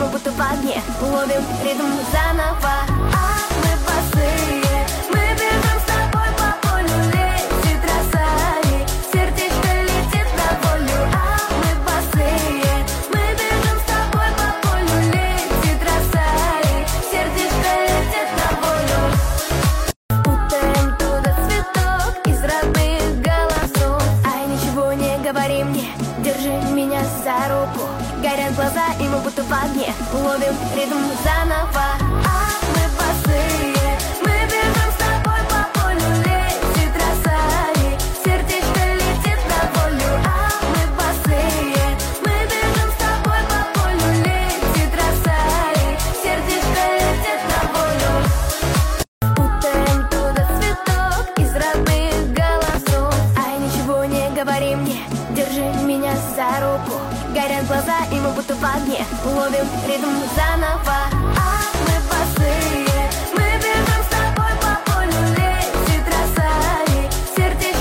мы будто в огне. Ловим ритм заново. А мы босые, мы бежим с тобой по полю. Летит роса, и сердечко летит на волю. А мы босые, мы бежим с тобой по полю. Летит роса, и сердечко летит на волю. Путаем туда цветок из родных голосов. Ай, ничего не говори мне, держи меня за руку. Горят глаза, и мы будто в огне. Ловим ритм заново. А мы босые, мы бежим с тобой по полю. Летит роса, и сердечко летит на волю. А мы босые, мы бежим с тобой по полю. Летит роса, и сердечко летит на волю. Путаем туда цветок из родных голосов. Ай, ничего не говори мне, держи меня за руку. Горят глаза, и мы будто в огне. Ловим ритм заново.